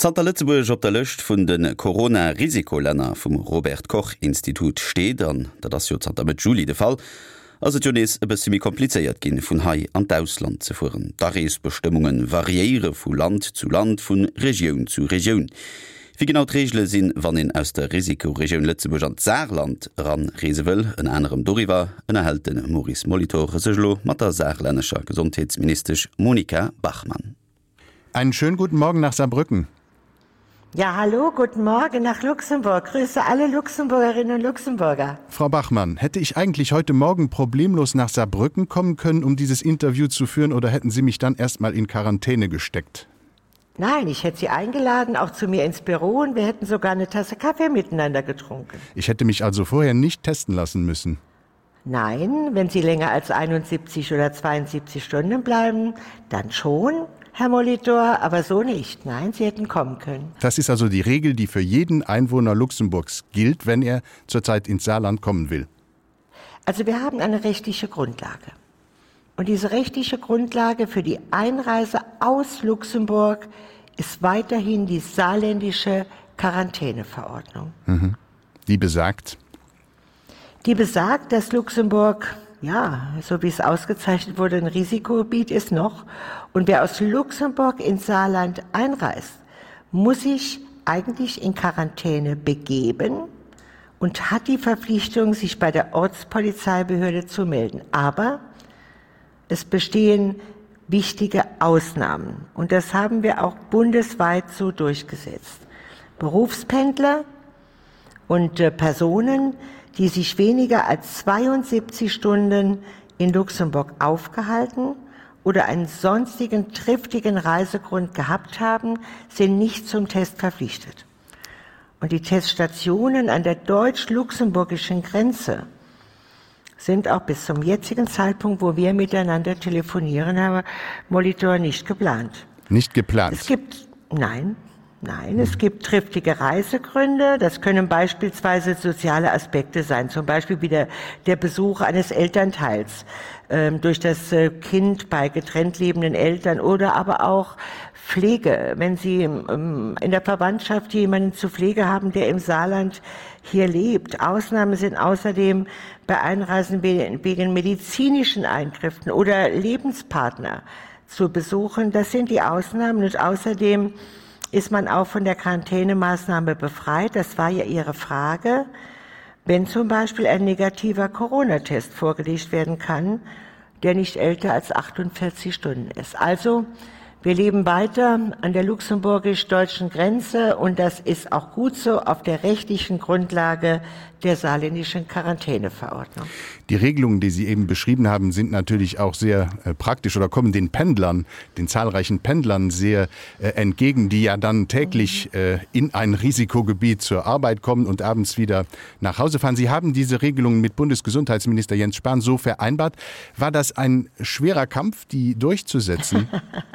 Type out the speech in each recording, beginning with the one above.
Zter Lützeburg op der Lëcht vun den Corona-Risikolänner vum Robert-Koch-Institut steet an, dat ass jo Zter mit Juli de Fall, ass et Jones e bessimi kompliceéiert ginn vun Hai an d'Ausland ze fuhren. Dareesbestimmungen variiere vu Land zu Land vun Regionun zu Regionun. Wie genau d'Regelle sinn, wann en aus der Risikoregioun Lützeburg an Saarland ran reese will, en anderem Doriwer, en erhelten Maurice Molitor sechlo mat der saarlännescher Gesundheitsminister Monika Bachmann. Einen schönen guten Morgen nach Saarbrücken. Ja, hallo, guten Morgen nach Luxemburg. Grüße alle Luxemburgerinnen und Luxemburger. Frau Bachmann, hätte ich eigentlich heute Morgen problemlos nach Saarbrücken kommen können, um dieses Interview zu führen, oder hätten Sie mich dann erstmal in Quarantäne gesteckt? Nein, ich hätte Sie eingeladen, auch zu mir ins Büro, und wir hätten sogar eine Tasse Kaffee miteinander getrunken. Ich hätte mich also vorher nicht testen lassen müssen. Nein, wenn Sie länger als 71 oder 72 Stunden bleiben, dann schon, Herr Molitor, aber so nicht. Nein, Sie hätten kommen können. Das ist also die Regel, die für jeden Einwohner Luxemburgs gilt, wenn er zurzeit ins Saarland kommen will. Also wir haben eine rechtliche Grundlage. Und diese rechtliche Grundlage für die Einreise aus Luxemburg ist weiterhin die saarländische Quarantäneverordnung. Die besagt? Die besagt, dass Luxemburg, ja, so wie es ausgezeichnet wurde, ein Risikogebiet ist noch. Und wer aus Luxemburg ins Saarland einreist, muss sich eigentlich in Quarantäne begeben und hat die Verpflichtung, sich bei der Ortspolizeibehörde zu melden. Aber es bestehen wichtige Ausnahmen. Und das haben wir auch bundesweit so durchgesetzt. Berufspendler und Personen, die sich weniger als 72 Stunden in Luxemburg aufgehalten oder einen sonstigen triftigen Reisegrund gehabt haben, sind nicht zum Test verpflichtet. Und die Teststationen an der deutsch-luxemburgischen Grenze sind auch bis zum jetzigen Zeitpunkt, wo wir miteinander telefonieren, Herr Molitor, nicht geplant. Nicht geplant? Nein, es gibt triftige Reisegründe. Das können beispielsweise soziale Aspekte sein, zum Beispiel wie der Besuch eines Elternteils durch das Kind bei getrennt lebenden Eltern oder aber auch Pflege. Wenn Sie in der Verwandtschaft jemanden zur Pflege haben, der im Saarland hier lebt. Ausnahmen sind außerdem bei Einreisen wegen medizinischen Eingriffen oder Lebenspartner zu besuchen. Das sind die Ausnahmen, und außerdem ist man auch von der Quarantänemaßnahme befreit. Das war ja Ihre Frage. Wenn zum Beispiel ein negativer Corona-Test vorgelegt werden kann, der nicht älter als 48 Stunden ist. Also, wir leben weiter an der luxemburgisch-deutschen Grenze, und das ist auch gut so auf der rechtlichen Grundlage der saarländischen Quarantäneverordnung. Die Regelungen, die Sie eben beschrieben haben, sind natürlich auch sehr praktisch oder kommen den Pendlern, den zahlreichen Pendlern sehr entgegen, die ja dann täglich in ein Risikogebiet zur Arbeit kommen und abends wieder nach Hause fahren. Sie haben diese Regelungen mit Bundesgesundheitsminister Jens Spahn so vereinbart. War das ein schwerer Kampf, die durchzusetzen?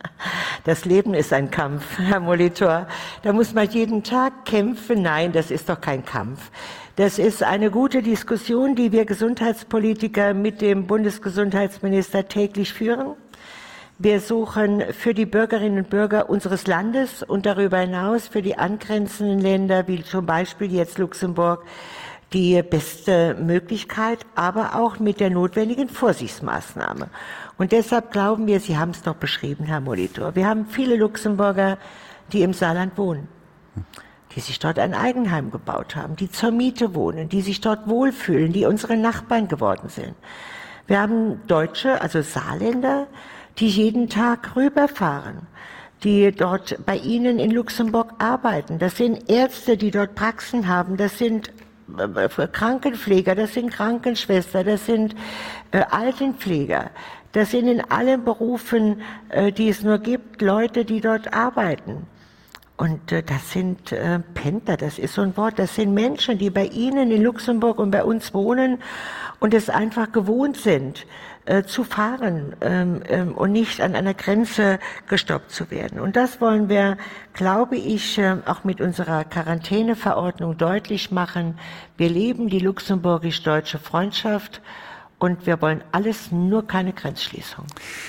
Das Leben ist ein Kampf, Herr Molitor. Da muss man jeden Tag kämpfen. Nein, das ist doch kein Kampf. Das ist eine gute Diskussion, die wir Gesundheitspolitiker mit dem Bundesgesundheitsminister täglich führen. Wir suchen für die Bürgerinnen und Bürger unseres Landes und darüber hinaus für die angrenzenden Länder, wie zum Beispiel jetzt Luxemburg, die beste Möglichkeit, aber auch mit der notwendigen Vorsichtsmaßnahme. Und deshalb glauben wir, Sie haben es doch beschrieben, Herr Molitor, wir haben viele Luxemburger, die im Saarland wohnen, die sich dort ein Eigenheim gebaut haben, die zur Miete wohnen, die sich dort wohlfühlen, die unsere Nachbarn geworden sind. Wir haben Deutsche, also Saarländer, die jeden Tag rüberfahren, die dort bei Ihnen in Luxemburg arbeiten. Das sind Ärzte, die dort Praxen haben, das sind Krankenpfleger, das sind Krankenschwestern, das sind Altenpfleger. Das sind in allen Berufen, die es nur gibt, Leute, die dort arbeiten. Und das sind Pendler, das ist so ein Wort, das sind Menschen, die bei Ihnen in Luxemburg und bei uns wohnen und es einfach gewohnt sind, zu fahren und nicht an einer Grenze gestoppt zu werden. Und das wollen wir, glaube ich, auch mit unserer Quarantäneverordnung deutlich machen. Wir leben die luxemburgisch-deutsche Freundschaft und wir wollen alles, nur keine Grenzschließung.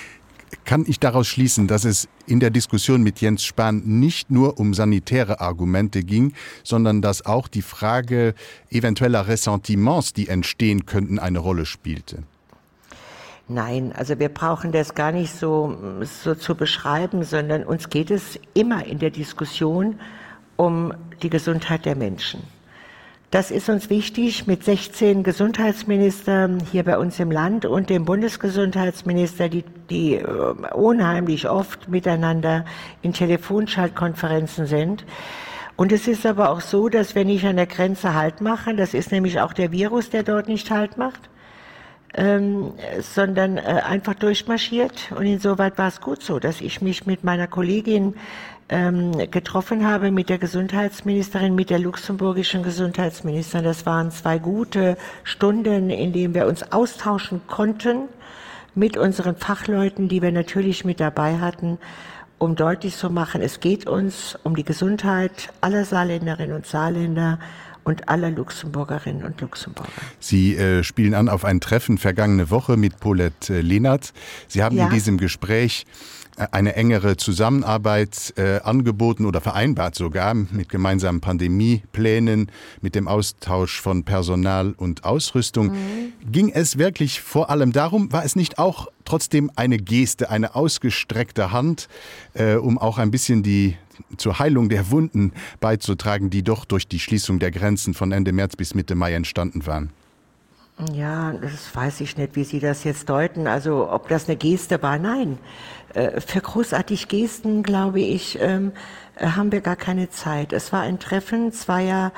Kann ich daraus schließen, dass es in der Diskussion mit Jens Spahn nicht nur um sanitäre Argumente ging, sondern dass auch die Frage eventueller Ressentiments, die entstehen könnten, eine Rolle spielte? Nein, also wir brauchen das gar nicht so zu beschreiben, sondern uns geht es immer in der Diskussion um die Gesundheit der Menschen. Das ist uns wichtig mit 16 Gesundheitsministern hier bei uns im Land und dem Bundesgesundheitsminister, die unheimlich oft miteinander in Telefonschaltkonferenzen sind. Und es ist aber auch so, dass wir nicht an der Grenze Halt machen, das ist nämlich auch der Virus, der dort nicht Halt macht, sondern einfach durchmarschiert. Und insoweit war es gut so, dass ich mich mit meiner Kollegin getroffen habe, mit der Gesundheitsministerin, mit der luxemburgischen Gesundheitsministerin. Das waren 2 gute Stunden, in denen wir uns austauschen konnten mit unseren Fachleuten, die wir natürlich mit dabei hatten, um deutlich zu machen, es geht uns um die Gesundheit aller Saarländerinnen und Saarländer und aller Luxemburgerinnen und Luxemburger. Sie spielen an auf ein Treffen vergangene Woche mit Paulette Lehnert. Sie haben in diesem Gespräch eine engere Zusammenarbeit angeboten oder vereinbart sogar mit gemeinsamen Pandemieplänen, mit dem Austausch von Personal und Ausrüstung. Ging es wirklich vor allem darum, war es nicht auch trotzdem eine Geste, eine ausgestreckte Hand, um auch ein bisschen zur Heilung der Wunden beizutragen, die doch durch die Schließung der Grenzen von Ende März bis Mitte Mai entstanden waren? Ja, das weiß ich nicht, wie Sie das jetzt deuten. Also ob das eine Geste war, nein. Für großartig Gesten, glaube ich, haben wir gar keine Zeit. Es war ein Treffen 2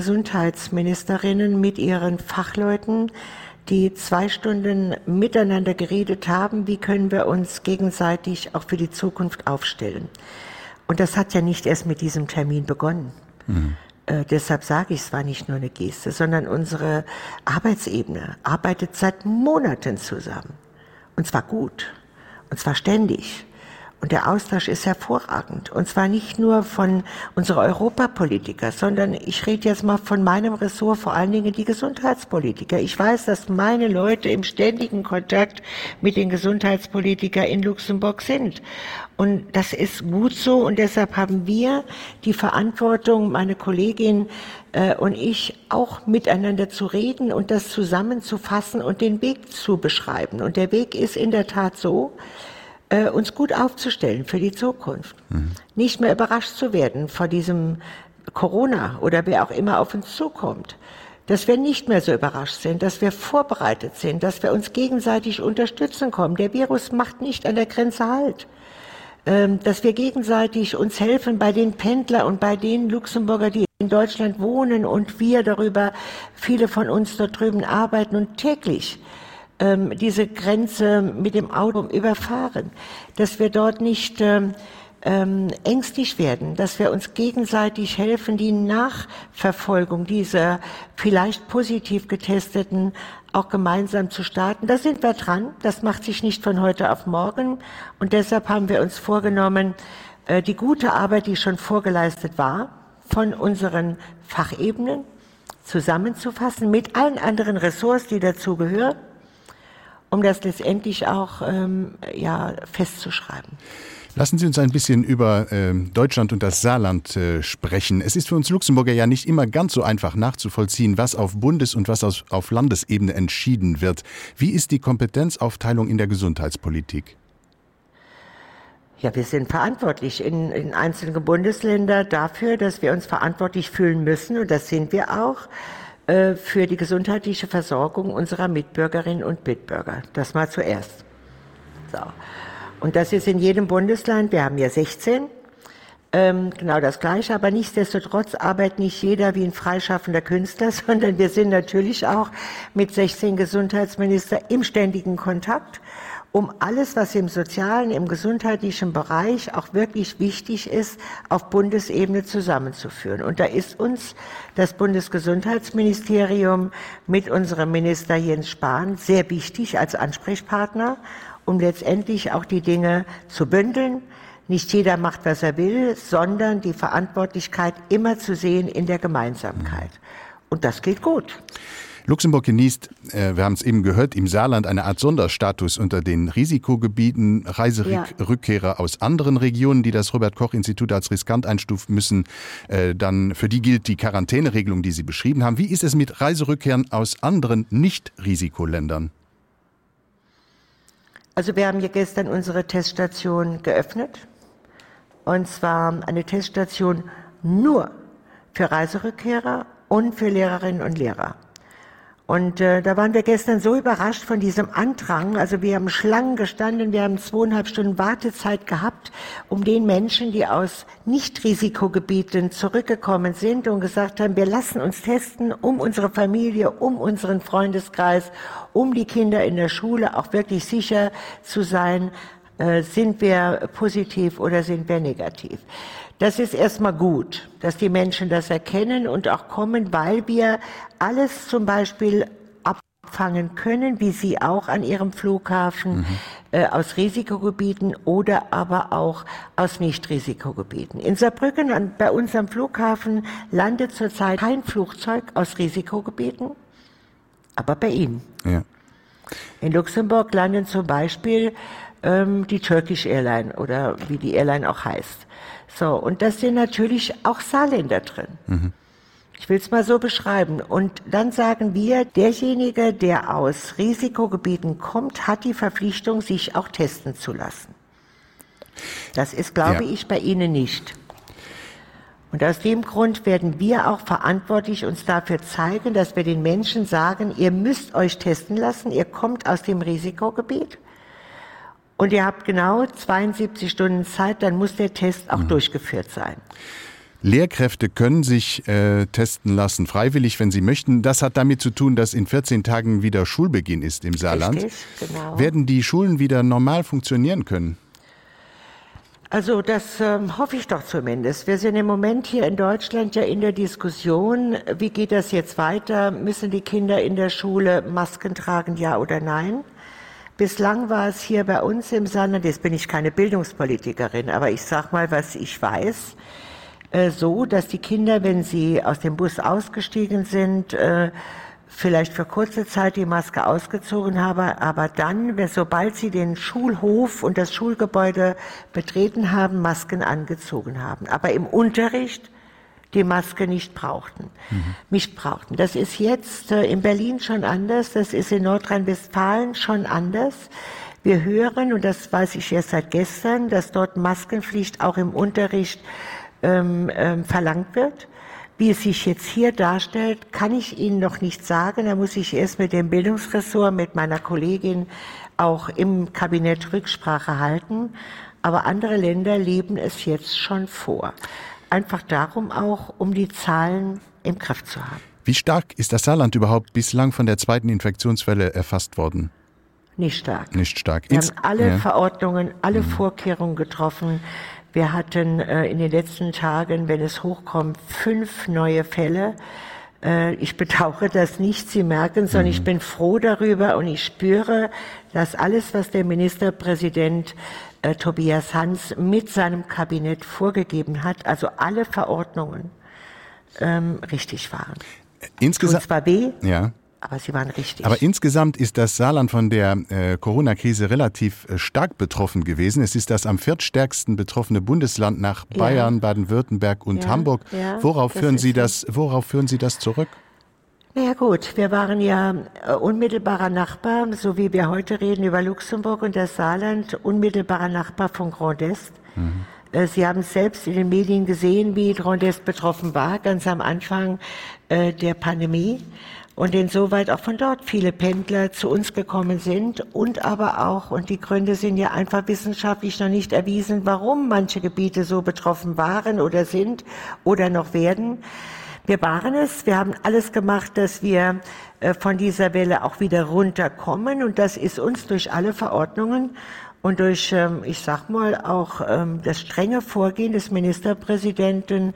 Gesundheitsministerinnen mit ihren Fachleuten, die 2 Stunden miteinander geredet haben, wie können wir uns gegenseitig auch für die Zukunft aufstellen. Und das hat ja nicht erst mit diesem Termin begonnen. Deshalb sage ich, es war nicht nur eine Geste, sondern unsere Arbeitsebene arbeitet seit Monaten zusammen. Und zwar gut. Und zwar ständig. Und der Austausch ist hervorragend. Und zwar nicht nur von unserer Europapolitiker, sondern ich rede jetzt mal von meinem Ressort, vor allen Dingen die Gesundheitspolitiker. Ich weiß, dass meine Leute im ständigen Kontakt mit den Gesundheitspolitikern in Luxemburg sind. Und das ist gut so. Und deshalb haben wir die Verantwortung, meine Kollegin und ich, auch miteinander zu reden und das zusammenzufassen und den Weg zu beschreiben. Und der Weg ist in der Tat so, uns gut aufzustellen für die Zukunft. Nicht mehr überrascht zu werden vor diesem Corona oder wer auch immer auf uns zukommt. Dass wir nicht mehr so überrascht sind, dass wir vorbereitet sind, dass wir uns gegenseitig unterstützen kommen. Der Virus macht nicht an der Grenze Halt. Dass wir gegenseitig uns helfen bei den Pendlern und bei den Luxemburger, die in Deutschland wohnen und wir darüber, viele von uns dort drüben arbeiten und täglich diese Grenze mit dem Auto überfahren, dass wir dort nicht ängstlich werden, dass wir uns gegenseitig helfen, die Nachverfolgung dieser vielleicht positiv getesteten auch gemeinsam zu starten. Da sind wir dran, das macht sich nicht von heute auf morgen und deshalb haben wir uns vorgenommen, die gute Arbeit, die schon vorgeleistet war, von unseren Fachebenen zusammenzufassen mit allen anderen Ressorts, die dazugehören, um das letztendlich auch festzuschreiben. Lassen Sie uns ein bisschen über Deutschland und das Saarland sprechen. Es ist für uns Luxemburger ja nicht immer ganz so einfach nachzuvollziehen, was auf Bundes- und was auf Landesebene entschieden wird. Wie ist die Kompetenzaufteilung in der Gesundheitspolitik? Ja, wir sind verantwortlich in einzelnen Bundesländern dafür, dass wir uns verantwortlich fühlen müssen, und das sind wir auch, für die gesundheitliche Versorgung unserer Mitbürgerinnen und Mitbürger. Das mal zuerst. So. Und das ist in jedem Bundesland, wir haben ja 16, genau das Gleiche, aber nichtsdestotrotz arbeitet nicht jeder wie ein freischaffender Künstler, sondern wir sind natürlich auch mit 16 Gesundheitsministern im ständigen Kontakt, um alles, was im sozialen, im gesundheitlichen Bereich auch wirklich wichtig ist, auf Bundesebene zusammenzuführen. Und da ist uns das Bundesgesundheitsministerium mit unserem Minister Jens Spahn sehr wichtig als Ansprechpartner, um letztendlich auch die Dinge zu bündeln. Nicht jeder macht, was er will, sondern die Verantwortlichkeit immer zu sehen in der Gemeinsamkeit. Und das geht gut. Luxemburg genießt, wir haben es eben gehört, im Saarland eine Art Sonderstatus unter den Risikogebieten. Reiserückkehrer aus anderen Regionen, die das Robert-Koch-Institut als riskant einstufen müssen, dann für die gilt die Quarantäneregelung, die Sie beschrieben haben. Wie ist es mit Reiserückkehrern aus anderen Nicht-Risikoländern? Also wir haben ja gestern unsere Teststation geöffnet. Und zwar eine Teststation nur für Reiserückkehrer und für Lehrerinnen und Lehrer. Und da waren wir gestern so überrascht von diesem Andrang. Also wir haben Schlangen gestanden, wir haben 2,5 Stunden Wartezeit gehabt, um den Menschen, die aus Nicht-Risikogebieten zurückgekommen sind und gesagt haben, wir lassen uns testen, um unsere Familie, um unseren Freundeskreis, um die Kinder in der Schule auch wirklich sicher zu sein, sind wir positiv oder sind wir negativ. Das ist erstmal gut, dass die Menschen das erkennen und auch kommen, weil wir alles zum Beispiel abfangen können, wie sie auch an ihrem Flughafen aus Risikogebieten oder aber auch aus Nicht-Risikogebieten. In Saarbrücken bei uns am Flughafen landet zurzeit kein Flugzeug aus Risikogebieten, aber bei Ihnen. Ja. In Luxemburg landen zum Beispiel die Turkish Airline oder wie die Airline auch heißt. So, und das sind natürlich auch Saarländer drin. Ich will es mal so beschreiben. Und dann sagen wir, derjenige, der aus Risikogebieten kommt, hat die Verpflichtung, sich auch testen zu lassen. Das ist, glaube ich, bei Ihnen nicht. Und aus dem Grund werden wir auch verantwortlich uns dafür zeigen, dass wir den Menschen sagen, ihr müsst euch testen lassen, ihr kommt aus dem Risikogebiet. Und ihr habt genau 72 Stunden Zeit, dann muss der Test auch durchgeführt sein. Lehrkräfte können sich testen lassen, freiwillig, wenn sie möchten. Das hat damit zu tun, dass in 14 Tagen wieder Schulbeginn ist im Saarland. Richtig, genau. Werden die Schulen wieder normal funktionieren können? Also das hoffe ich doch zumindest. Wir sind im Moment hier in Deutschland ja in der Diskussion, wie geht das jetzt weiter? Müssen die Kinder in der Schule Masken tragen, ja oder nein? Bislang war es hier bei uns im Saarland, jetzt bin ich keine Bildungspolitikerin, aber ich sage mal, was ich weiß, so, dass die Kinder, wenn sie aus dem Bus ausgestiegen sind, vielleicht für kurze Zeit die Maske ausgezogen haben, aber dann, sobald sie den Schulhof und das Schulgebäude betreten haben, Masken angezogen haben. Aber im Unterricht die Maske nicht brauchten. Das ist jetzt in Berlin schon anders, das ist in Nordrhein-Westfalen schon anders. Wir hören, und das weiß ich erst seit gestern, dass dort Maskenpflicht auch im Unterricht verlangt wird. Wie es sich jetzt hier darstellt, kann ich Ihnen noch nicht sagen. Da muss ich erst mit dem Bildungsressort, mit meiner Kollegin auch im Kabinett Rücksprache halten. Aber andere Länder leben es jetzt schon vor. Einfach darum auch, um die Zahlen im Griff zu haben. Wie stark ist das Saarland überhaupt bislang von der zweiten Infektionswelle erfasst worden? Nicht stark. Nicht stark. Wir haben alle Verordnungen, alle Vorkehrungen getroffen. Wir hatten in den letzten Tagen, wenn es hochkommt, 5 neue Fälle. Ich bedauere das nicht, Sie merken, sondern ich bin froh darüber und ich spüre, dass alles, was der Ministerpräsident Tobias Hans mit seinem Kabinett vorgegeben hat, also alle Verordnungen richtig waren. Insgesamt zwar weh, ja. Aber sie waren richtig. Aber insgesamt ist das Saarland von der Corona-Krise relativ stark betroffen gewesen. Es ist das am viertstärksten betroffene Bundesland nach Bayern, Baden-Württemberg und Hamburg. Ja, worauf führen Sie das zurück? Na ja gut, wir waren ja unmittelbarer Nachbar, so wie wir heute reden über Luxemburg und das Saarland, unmittelbarer Nachbar von Grand Est. Sie haben selbst in den Medien gesehen, wie Grand Est betroffen war, ganz am Anfang der Pandemie. Und insoweit auch von dort viele Pendler zu uns gekommen sind und aber auch, und die Gründe sind ja einfach wissenschaftlich noch nicht erwiesen, warum manche Gebiete so betroffen waren oder sind oder noch werden. Wir waren es, wir haben alles gemacht, dass wir von dieser Welle auch wieder runterkommen und das ist uns durch alle Verordnungen und durch, ich sag mal, auch das strenge Vorgehen des Ministerpräsidenten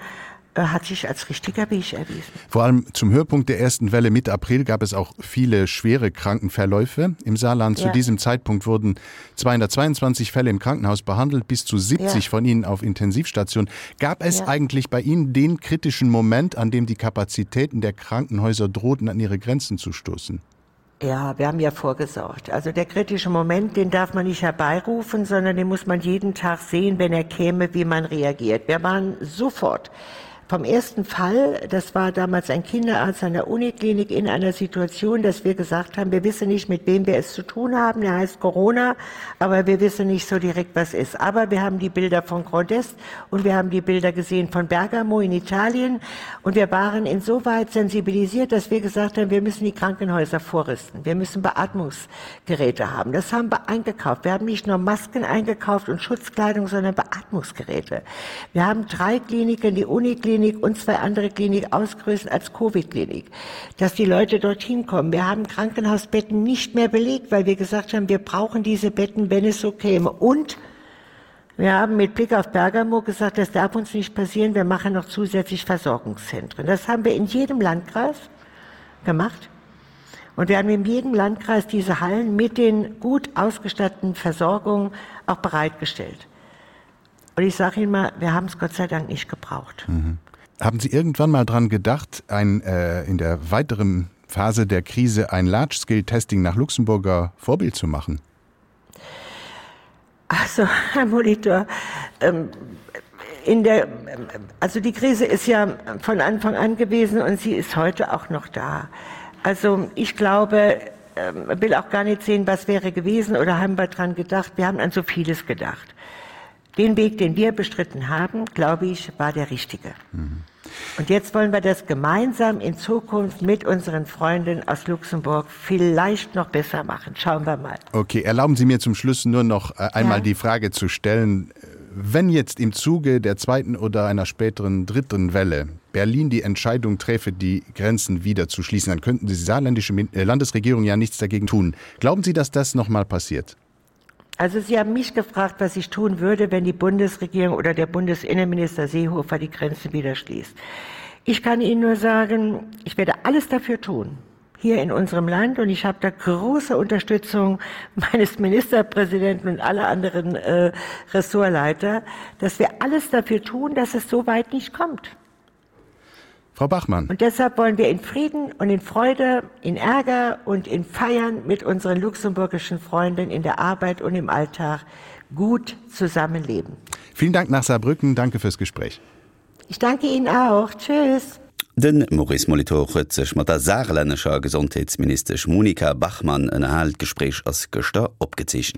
hat sich als richtiger Weg erwiesen. Vor allem zum Höhepunkt der ersten Welle Mitte April gab es auch viele schwere Krankenverläufe im Saarland. Zu diesem Zeitpunkt wurden 222 Fälle im Krankenhaus behandelt, bis zu 70 von ihnen auf Intensivstation. Gab es eigentlich bei Ihnen den kritischen Moment, an dem die Kapazitäten der Krankenhäuser drohten, an ihre Grenzen zu stoßen? Ja, wir haben ja vorgesorgt. Also der kritische Moment, den darf man nicht herbeirufen, sondern den muss man jeden Tag sehen, wenn er käme, wie man reagiert. Wir waren sofort vom ersten Fall, das war damals ein Kinderarzt an der Uniklinik, in einer Situation, dass wir gesagt haben, wir wissen nicht, mit wem wir es zu tun haben. Der heißt Corona, aber wir wissen nicht so direkt, was ist. Aber wir haben die Bilder von Grand Est und wir haben die Bilder gesehen von Bergamo in Italien und wir waren insoweit sensibilisiert, dass wir gesagt haben, wir müssen die Krankenhäuser vorrüsten. Wir müssen Beatmungsgeräte haben. Das haben wir eingekauft. Wir haben nicht nur Masken eingekauft und Schutzkleidung, sondern Beatmungsgeräte. Wir haben 3 Kliniken, die Uniklinik und 2 andere Kliniken ausgerüstet als Covid-Klinik, dass die Leute dorthin kommen. Wir haben Krankenhausbetten nicht mehr belegt, weil wir gesagt haben, wir brauchen diese Betten, wenn es so käme. Und wir haben mit Blick auf Bergamo gesagt, das darf uns nicht passieren, wir machen noch zusätzlich Versorgungszentren. Das haben wir in jedem Landkreis gemacht. Und wir haben in jedem Landkreis diese Hallen mit den gut ausgestatteten Versorgungen auch bereitgestellt. Und ich sage Ihnen mal, wir haben es Gott sei Dank nicht gebraucht. Haben Sie irgendwann mal dran gedacht, in der weiteren Phase der Krise ein Large-Scale-Testing nach Luxemburger Vorbild zu machen? Also, Herr Molitor, also die Krise ist ja von Anfang an gewesen und sie ist heute auch noch da. Also ich glaube, will auch gar nicht sehen, was wäre gewesen oder haben wir dran gedacht. Wir haben an so vieles gedacht. Den Weg, den wir bestritten haben, glaube ich, war der richtige. Und jetzt wollen wir das gemeinsam in Zukunft mit unseren Freunden aus Luxemburg vielleicht noch besser machen. Schauen wir mal. Okay, erlauben Sie mir zum Schluss nur noch einmal die Frage zu stellen. Wenn jetzt im Zuge der 2. oder einer späteren 3. Welle Berlin die Entscheidung träfe, die Grenzen wieder zu schließen, dann könnten die saarländische Landesregierung ja nichts dagegen tun. Glauben Sie, dass das nochmal passiert? Also Sie haben mich gefragt, was ich tun würde, wenn die Bundesregierung oder der Bundesinnenminister Seehofer die Grenzen wieder schließt. Ich kann Ihnen nur sagen, ich werde alles dafür tun, hier in unserem Land, und ich habe da große Unterstützung meines Ministerpräsidenten und aller anderen Ressortleiter, dass wir alles dafür tun, dass es so weit nicht kommt. Frau Bachmann. Und deshalb wollen wir in Frieden und in Freude, in Ärger und in Feiern mit unseren luxemburgischen Freunden in der Arbeit und im Alltag gut zusammenleben. Vielen Dank nach Saarbrücken. Danke fürs Gespräch. Ich danke Ihnen auch. Tschüss. Den Maurice Molitor huet sech mat der saarlännescher Gesundheitsminister Monika Bachmann en Erhaltgespräch as Göster opgezeechchen.